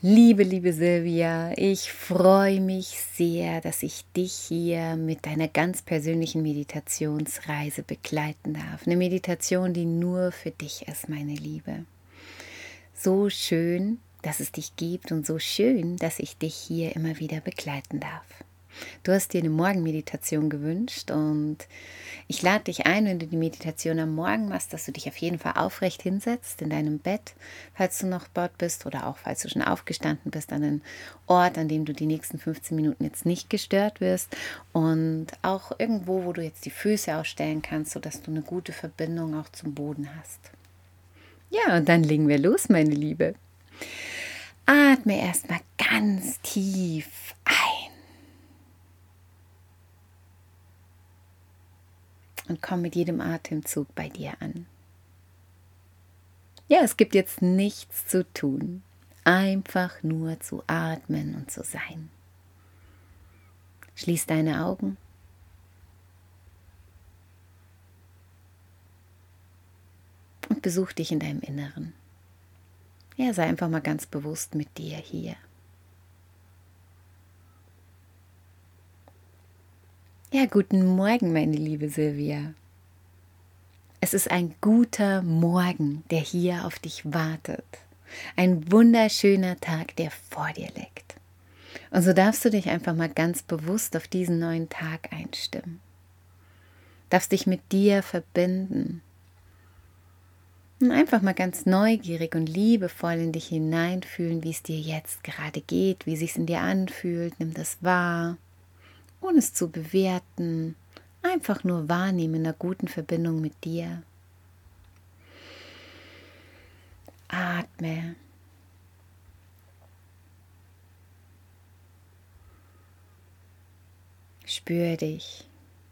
Liebe Silvia, ich freue mich sehr, dass ich dich hier mit deiner ganz persönlichen Meditationsreise begleiten darf. Eine Meditation, die nur für dich ist, meine Liebe. So schön, dass es dich gibt und so schön, dass ich dich hier immer wieder begleiten darf. Du hast dir eine Morgenmeditation gewünscht und ich lade dich ein, wenn du die Meditation am Morgen machst, dass du dich auf jeden Fall aufrecht hinsetzt in deinem Bett, falls du noch dort bist oder auch falls du schon aufgestanden bist, an einem Ort, an dem du die nächsten 15 Minuten jetzt nicht gestört wirst und auch irgendwo, wo du jetzt die Füße ausstellen kannst, sodass du eine gute Verbindung auch zum Boden hast. Ja, und dann legen wir los, meine Liebe. Atme erstmal ganz tief ein. Und komm mit jedem Atemzug bei dir an. Ja, es gibt jetzt nichts zu tun. Einfach nur zu atmen und zu sein. Schließ deine Augen. Und besuch dich in deinem Inneren. Ja, sei einfach mal ganz bewusst mit dir hier. Ja, guten Morgen, meine liebe Silvia. Es ist ein guter Morgen, der hier auf dich wartet. Ein wunderschöner Tag, der vor dir liegt. Und so darfst du dich einfach mal ganz bewusst auf diesen neuen Tag einstimmen. Darfst dich mit dir verbinden. Und einfach mal ganz neugierig und liebevoll in dich hineinfühlen, wie es dir jetzt gerade geht, wie es sich in dir anfühlt. Nimm das wahr. Ohne es zu bewerten, einfach nur wahrnehmen in einer guten Verbindung mit dir. Atme. Spür dich.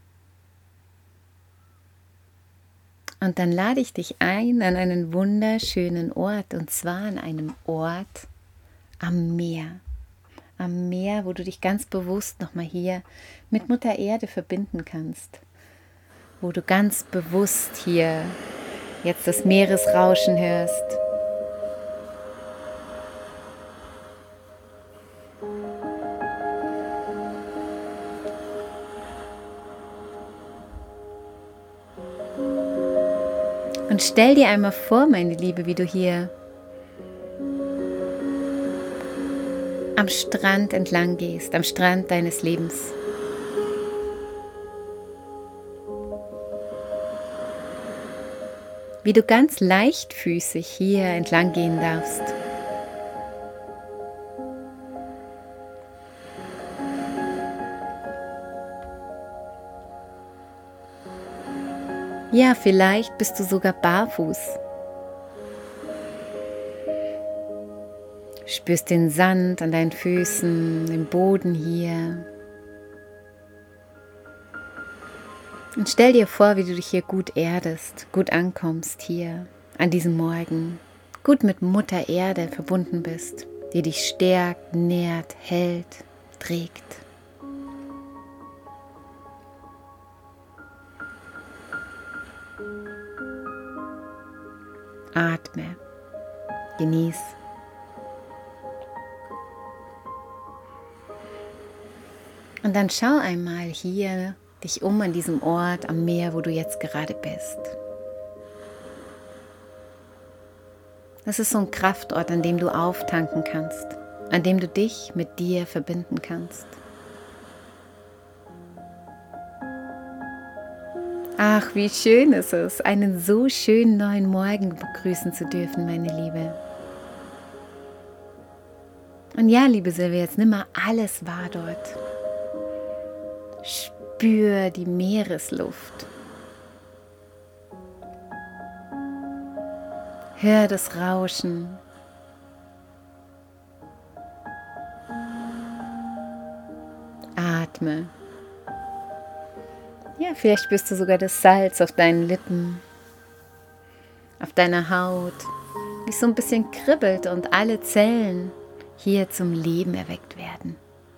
Und dann lade ich dich ein an einen wunderschönen Ort, und zwar an einem Ort am Meer. Am Meer, wo du dich ganz bewusst nochmal hier mit Mutter Erde verbinden kannst. Wo du ganz bewusst hier jetzt das Meeresrauschen hörst. Und stell dir einmal vor, meine Liebe, wie du hier am Strand entlang gehst, am Strand deines Lebens. Wie du ganz leichtfüßig hier entlang gehen darfst. Ja, vielleicht bist du sogar barfuß. Spürst den Sand an deinen Füßen, den Boden hier. Und stell dir vor, wie du dich hier gut erdest, gut ankommst hier an diesem Morgen, gut mit Mutter Erde verbunden bist, die dich stärkt, nährt, hält, trägt. Atme, genieß. Und dann schau einmal hier dich um an diesem Ort am Meer, wo du jetzt gerade bist. Das ist so ein Kraftort, an dem du auftanken kannst, an dem du dich mit dir verbinden kannst. Ach, wie schön ist es, einen so schönen neuen Morgen begrüßen zu dürfen, meine Liebe. Und ja, liebe Silvia, jetzt nimm mal alles wahr dort. Spür die Meeresluft. Hör das Rauschen. Atme. Ja, vielleicht spürst du sogar das Salz auf deinen Lippen, auf deiner Haut, wie es so ein bisschen kribbelt und alle Zellen hier zum Leben erweckt werden.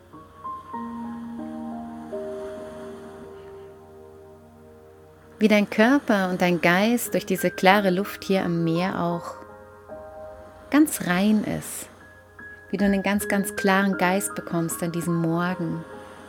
Wie dein Körper und dein Geist durch diese klare Luft hier am Meer auch ganz rein ist. wie du einen ganz, ganz klaren Geist bekommst an diesem Morgen.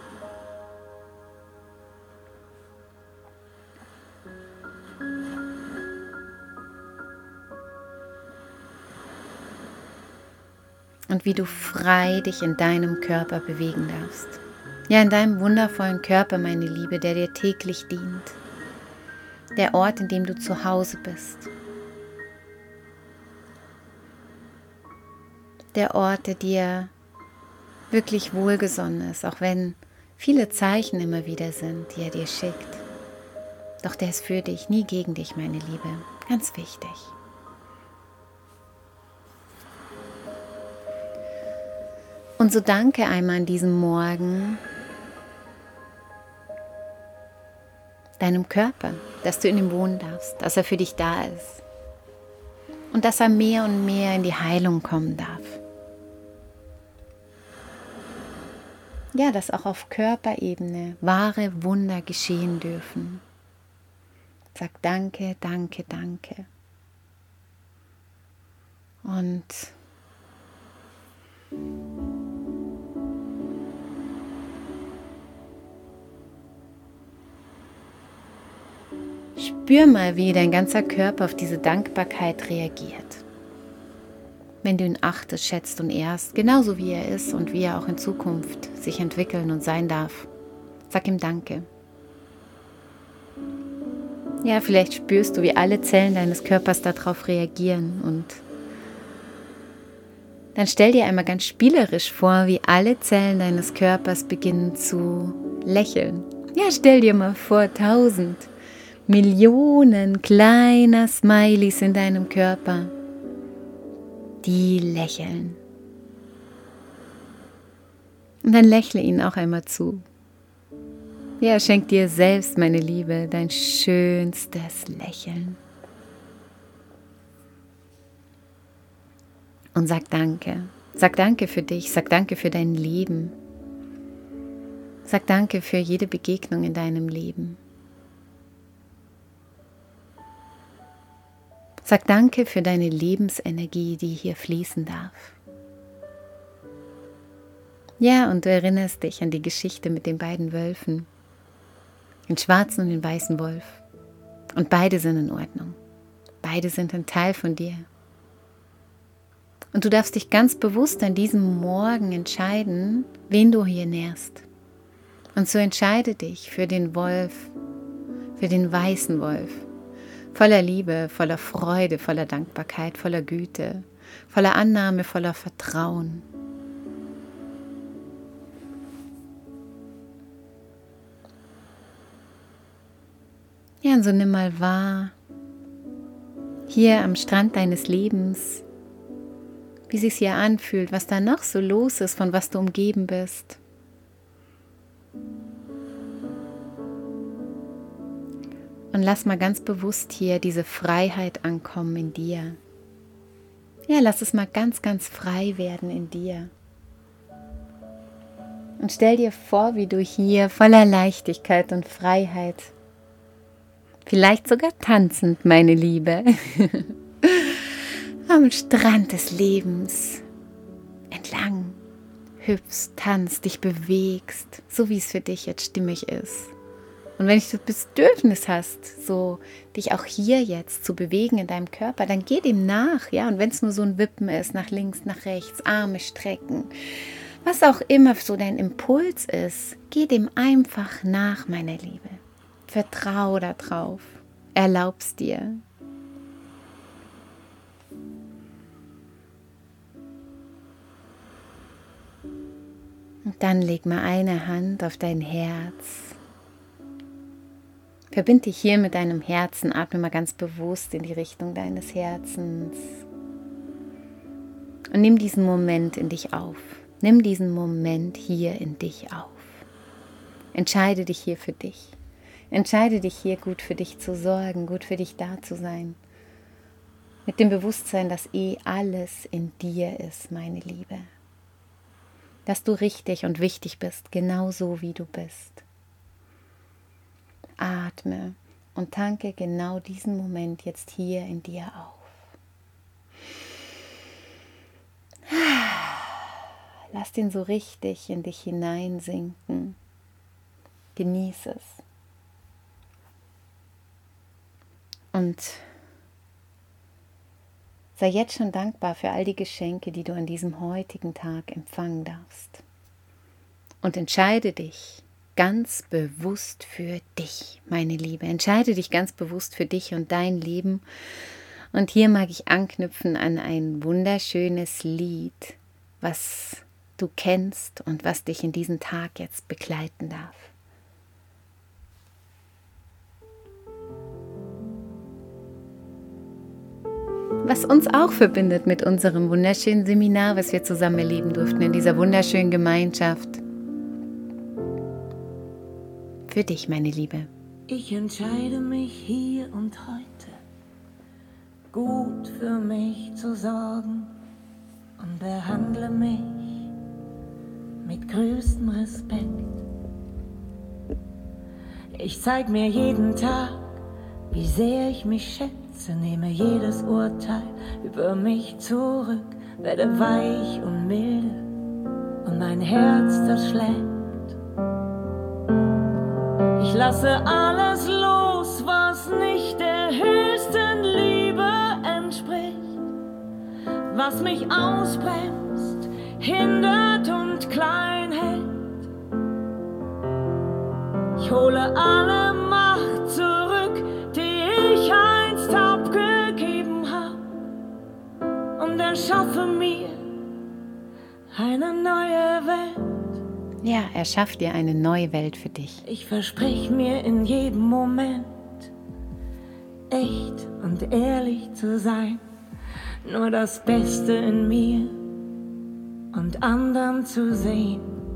Und wie du frei dich in deinem Körper bewegen darfst. Ja, in deinem wundervollen Körper, meine Liebe, der dir täglich dient. Der Ort, in dem du zu Hause bist. Der Ort, der dir wirklich wohlgesonnen ist, auch wenn viele Zeichen immer wieder sind, die er dir schickt. Doch der ist für dich, nie gegen dich, meine Liebe. Ganz wichtig. Und so danke einmal an diesem Morgen deinem Körper, dass du in ihm wohnen darfst, dass er für dich da ist und dass er mehr und mehr in die Heilung kommen darf. Ja, dass auch auf Körperebene wahre Wunder geschehen dürfen. Sag danke, danke, danke. Und spür mal, wie dein ganzer Körper auf diese Dankbarkeit reagiert. Wenn du ihn achtest, schätzt und ehrst, genauso wie er ist und wie er auch in Zukunft sich entwickeln und sein darf. Sag ihm Danke. Ja, vielleicht spürst du, wie alle Zellen deines Körpers darauf reagieren und dann stell dir einmal ganz spielerisch vor, wie alle Zellen deines Körpers beginnen zu lächeln. Ja, stell dir mal vor, 1000 Millionen kleiner Smileys in deinem Körper, die lächeln. Und dann lächle ihnen auch einmal zu. Ja, schenk dir selbst, meine Liebe, dein schönstes Lächeln. Und sag Danke. Sag Danke für dich, sag Danke für dein Leben. Sag Danke für jede Begegnung in deinem Leben. Sag Danke für deine Lebensenergie, die hier fließen darf. Ja, und du erinnerst dich an die Geschichte mit den beiden Wölfen, den schwarzen und den weißen Wolf. Und beide sind in Ordnung. Beide sind ein Teil von dir. Und du darfst dich ganz bewusst an diesem Morgen entscheiden, wen du hier nährst. Und so entscheide dich für den Wolf, für den weißen Wolf. Voller Liebe, voller Freude, voller Dankbarkeit, voller Güte, voller Annahme, voller Vertrauen. Ja, und so nimm mal wahr, hier am Strand deines Lebens, wie es sich hier anfühlt, was da noch so los ist, von was du umgeben bist. Und lass mal ganz bewusst hier diese Freiheit ankommen in dir. Ja, lass es mal ganz, ganz frei werden in dir. Und stell dir vor, wie du hier voller Leichtigkeit und Freiheit, vielleicht sogar tanzend, meine Liebe, am Strand des Lebens entlang hüpfst, tanzt, dich bewegst, so wie es für dich jetzt stimmig ist. Und wenn du das Bedürfnis hast, so dich auch hier jetzt zu bewegen in deinem Körper, dann geh dem nach, ja. Und wenn es nur so ein Wippen ist, nach links, nach rechts, Arme strecken, was auch immer so dein Impuls ist, geh dem einfach nach, meine Liebe. Vertrau darauf, erlaub's dir. Und dann leg mal eine Hand auf dein Herz. Verbind dich hier mit deinem Herzen, atme mal ganz bewusst in die Richtung deines Herzens. Und nimm diesen Moment in dich auf. Nimm diesen Moment hier in dich auf. Entscheide dich hier für dich. Entscheide dich hier gut für dich zu sorgen, gut für dich da zu sein. Mit dem Bewusstsein, dass alles in dir ist, meine Liebe. Dass du richtig und wichtig bist, genauso wie du bist. Atme und tanke genau diesen Moment jetzt hier in dir auf. Lass den so richtig in dich hineinsinken. Genieß es. Und sei jetzt schon dankbar für all die Geschenke, die du an diesem heutigen Tag empfangen darfst. Und entscheide dich ganz bewusst für dich, meine Liebe. Entscheide dich ganz bewusst für dich und dein Leben. Und hier mag ich anknüpfen an ein wunderschönes Lied, was du kennst und was dich in diesen Tag jetzt begleiten darf. Was uns auch verbindet mit unserem wunderschönen Seminar, was wir zusammen erleben durften in dieser wunderschönen Gemeinschaft. Für dich, meine Liebe. Ich entscheide mich hier und heute, gut für mich zu sorgen und behandle mich mit größtem Respekt. Ich zeig mir jeden Tag, wie sehr ich mich schätze, nehme jedes Urteil über mich zurück, werde weich und milde und mein Herz, das schlägt. Ich lasse alles los, was nicht der höchsten Liebe entspricht, was mich ausbremst, hindert und klein hält. Ich hole alle Macht zurück, die ich einst abgegeben habe, und erschaffe mir eine neue Welt. Ja, er schafft dir eine neue Welt für dich. Ich versprich mir in jedem Moment, echt und ehrlich zu sein, nur das Beste in mir und anderen zu sehen.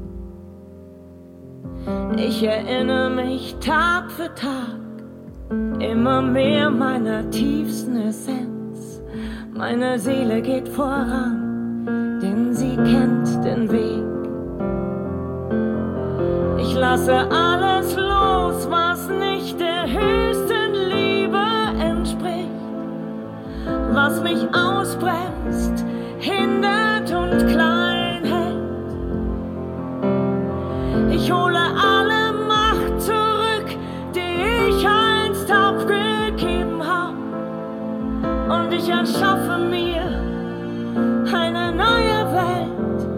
Ich erinnere mich Tag für Tag immer mehr meiner tiefsten Essenz. Meine Seele geht voran, denn sie kennt den Weg. Ich lasse alles los, was nicht der höchsten Liebe entspricht, was mich ausbremst, hindert und klein hält. Ich hole alle Macht zurück, die ich einst abgegeben habe, und ich erschaffe mir eine neue Welt.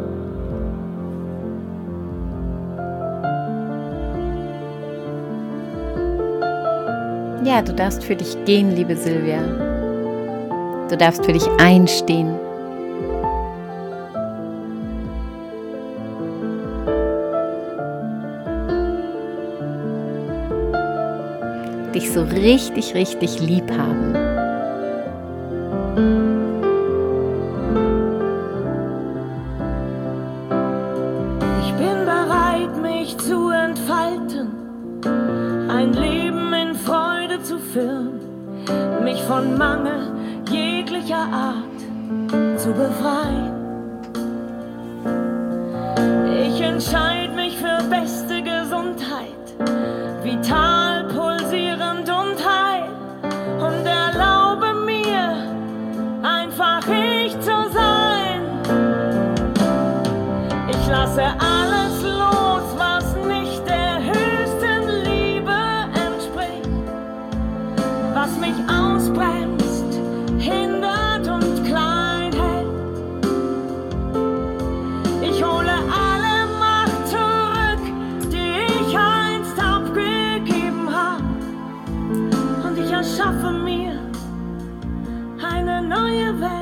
Ja, du darfst für dich gehen, liebe Silvia. Du darfst für dich einstehen. Dich so richtig, richtig lieb haben. Ich bin bereit, mich zu entfalten, ein Leben in Freude zu führen, mich von Mangel jeglicher Art zu befreien. Ich entscheide mich für beste Gesundheit, vital, pulsierend und heil, und erlaube mir, einfach ich zu sein. Ich lasse alles los, was nicht der höchsten Liebe entspricht, was mich ausbremst, hindert und klein hält. Ich hole alle Macht zurück, die ich einst abgegeben habe, und ich erschaffe mir eine neue Welt.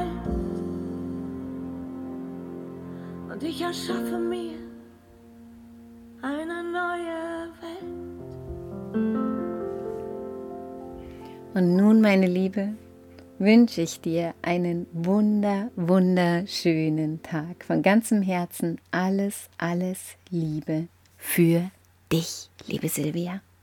Und ich erschaffe mir eine neue Welt. Und nun, meine Liebe, wünsche ich dir einen wunderschönen Tag. Von ganzem Herzen alles Liebe für dich, liebe Silvia.